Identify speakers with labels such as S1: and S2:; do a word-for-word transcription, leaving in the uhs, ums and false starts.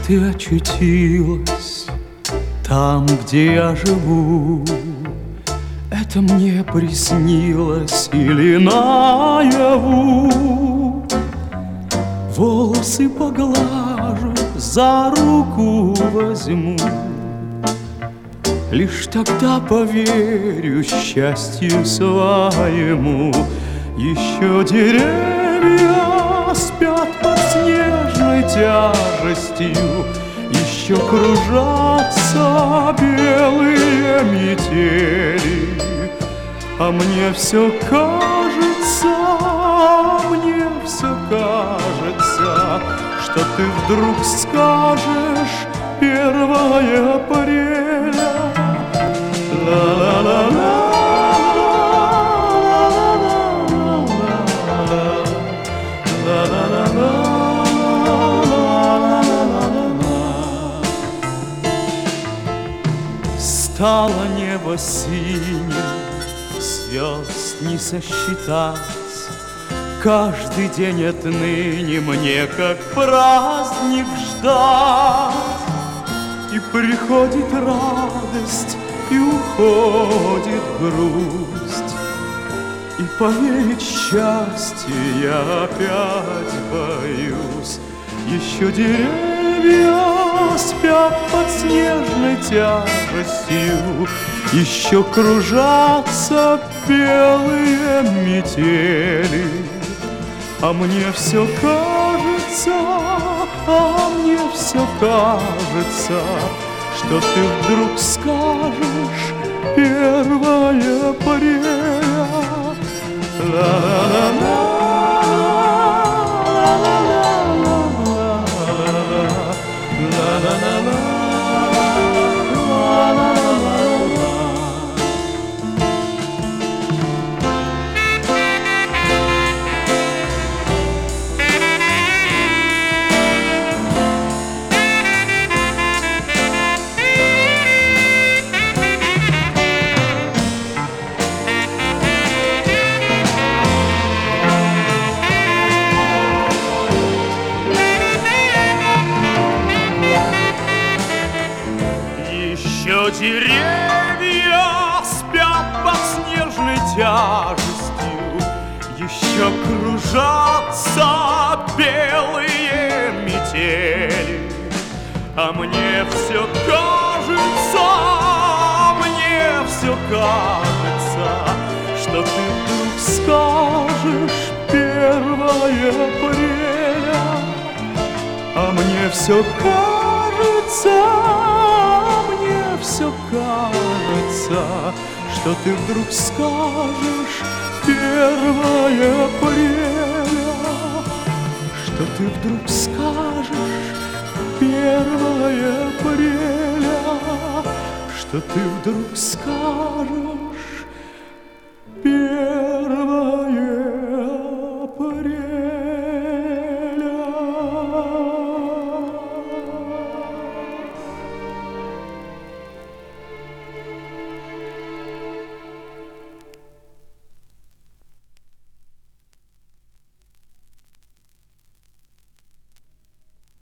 S1: ты очутилась там, где я живу. Это мне приснилось или наяву? Волосы поглажу, за руку возьму, лишь тогда поверю счастью своему. Еще деревья спят под снежной тяжестью, еще кружатся белые метели. А мне все кажется, мне все кажется, что ты вдруг скажешь первое апреля. Ла-ла-ла-ла. Стало небо синим, звезд не сосчитать. Каждый день отныне мне как праздник ждать. И приходит радость, и уходит грусть, и поверить в счастье я опять боюсь. Еще деревья спят под снежной тяжестью, еще кружатся белые метели. А мне все кажется, а мне все кажется, что ты вдруг скажешь первое апреля. Ла-ла-ла-ла. Еще деревья спят под снежной тяжестью, еще кружатся белые метели. А мне все кажется, мне все кажется, что ты вдруг скажешь первое апреля. А мне все кажется, все кажется, что ты вдруг скажешь первое апреля, что ты вдруг скажешь первое апреля, что ты вдруг скажешь